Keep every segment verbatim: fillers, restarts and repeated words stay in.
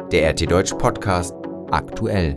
Der R T Deutsch Podcast aktuell.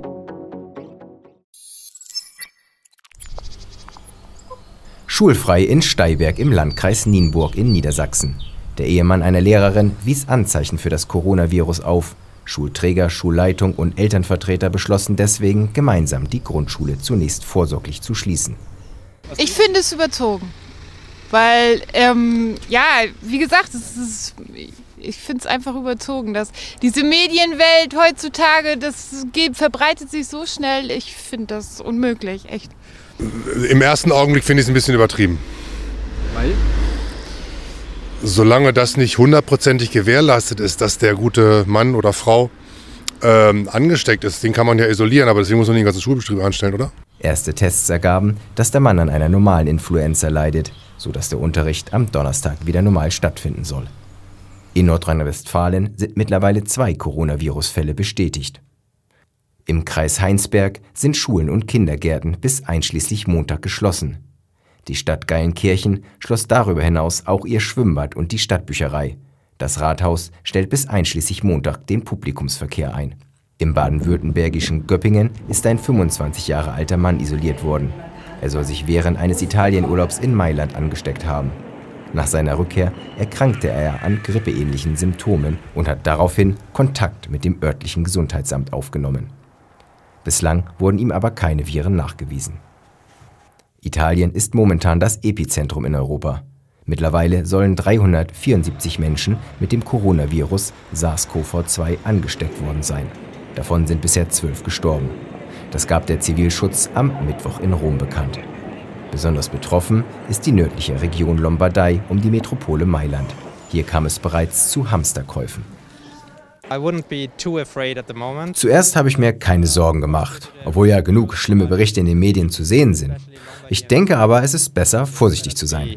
Schulfrei in Steiberg im Landkreis Nienburg in Niedersachsen. Der Ehemann einer Lehrerin wies Anzeichen für das Coronavirus auf. Schulträger, Schulleitung und Elternvertreter beschlossen deswegen, gemeinsam die Grundschule zunächst vorsorglich zu schließen. Ich finde es überzogen, weil, ähm, ja, wie gesagt, es ist, ich finde es einfach überzogen, dass diese Medienwelt heutzutage, das geht, verbreitet sich so schnell, ich finde das unmöglich, echt. Im ersten Augenblick finde ich es ein bisschen übertrieben. Weil? Solange das nicht hundertprozentig gewährleistet ist, dass der gute Mann oder Frau ähm, angesteckt ist, den kann man ja isolieren, aber deswegen muss man den ganzen Schulbetrieb anstellen, oder? Erste Tests ergaben, dass der Mann an einer normalen Influenza leidet, sodass der Unterricht am Donnerstag wieder normal stattfinden soll. In Nordrhein-Westfalen sind mittlerweile zwei Coronavirus-Fälle bestätigt. Im Kreis Heinsberg sind Schulen und Kindergärten bis einschließlich Montag geschlossen. Die Stadt Geilenkirchen schloss darüber hinaus auch ihr Schwimmbad und die Stadtbücherei. Das Rathaus stellt bis einschließlich Montag den Publikumsverkehr ein. Im baden-württembergischen Göppingen ist ein fünfundzwanzig Jahre alter Mann isoliert worden. Er soll sich während eines Italienurlaubs in Mailand angesteckt haben. Nach seiner Rückkehr erkrankte er an grippeähnlichen Symptomen und hat daraufhin Kontakt mit dem örtlichen Gesundheitsamt aufgenommen. Bislang wurden ihm aber keine Viren nachgewiesen. Italien ist momentan das Epizentrum in Europa. Mittlerweile sollen dreihundertvierundsiebzig Menschen mit dem Coronavirus SARS-C o V zwei angesteckt worden sein. Davon sind bisher zwölf gestorben. Das gab der Zivilschutz am Mittwoch in Rom bekannt. Besonders betroffen ist die nördliche Region Lombardei um die Metropole Mailand. Hier kam es bereits zu Hamsterkäufen. Zuerst habe ich mir keine Sorgen gemacht, obwohl ja genug schlimme Berichte in den Medien zu sehen sind. Ich denke aber, es ist besser, vorsichtig zu sein.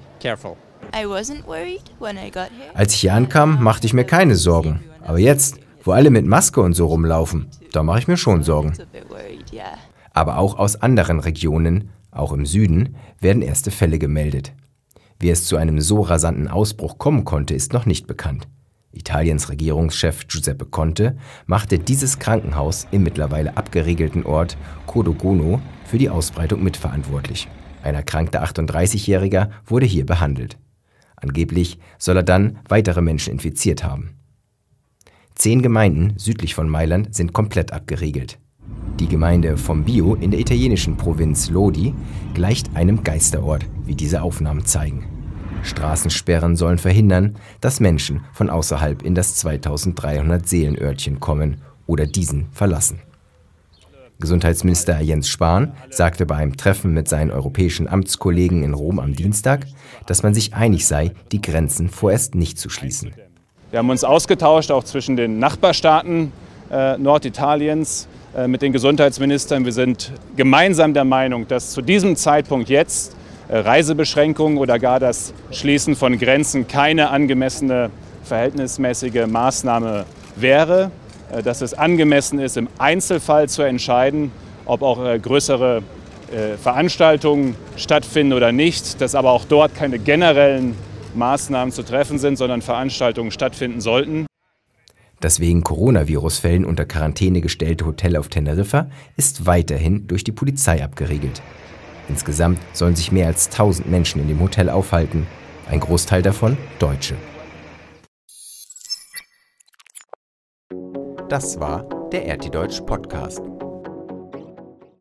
Als ich hier ankam, machte ich mir keine Sorgen. Aber jetzt, wo alle mit Maske und so rumlaufen, da mache ich mir schon Sorgen. Aber auch aus anderen Regionen, auch im Süden, werden erste Fälle gemeldet. Wie es zu einem so rasanten Ausbruch kommen konnte, ist noch nicht bekannt. Italiens Regierungschef Giuseppe Conte machte dieses Krankenhaus im mittlerweile abgeriegelten Ort Codogono für die Ausbreitung mitverantwortlich. Ein erkrankter achtunddreißigjähriger wurde hier behandelt. Angeblich soll er dann weitere Menschen infiziert haben. Zehn Gemeinden südlich von Mailand sind komplett abgeriegelt. Die Gemeinde Fombio in der italienischen Provinz Lodi gleicht einem Geisterort, wie diese Aufnahmen zeigen. Straßensperren sollen verhindern, dass Menschen von außerhalb in das zweitausenddreihundert Seelenörtchen kommen oder diesen verlassen. Gesundheitsminister Jens Spahn sagte bei einem Treffen mit seinen europäischen Amtskollegen in Rom am Dienstag, dass man sich einig sei, die Grenzen vorerst nicht zu schließen. Wir haben uns ausgetauscht, auch zwischen den Nachbarstaaten äh, Norditaliens, äh, mit den Gesundheitsministern. Wir sind gemeinsam der Meinung, dass zu diesem Zeitpunkt jetzt Reisebeschränkungen oder gar das Schließen von Grenzen keine angemessene, verhältnismäßige Maßnahme wäre. Dass es angemessen ist, im Einzelfall zu entscheiden, ob auch größere Veranstaltungen stattfinden oder nicht. Dass aber auch dort keine generellen Maßnahmen zu treffen sind, sondern Veranstaltungen stattfinden sollten. Das wegen Coronavirus-Fällen unter Quarantäne gestellte Hotel auf Teneriffa ist weiterhin durch die Polizei abgeriegelt. Insgesamt sollen sich mehr als tausend Menschen in dem Hotel aufhalten, ein Großteil davon Deutsche. Das war der R T Deutsch Podcast.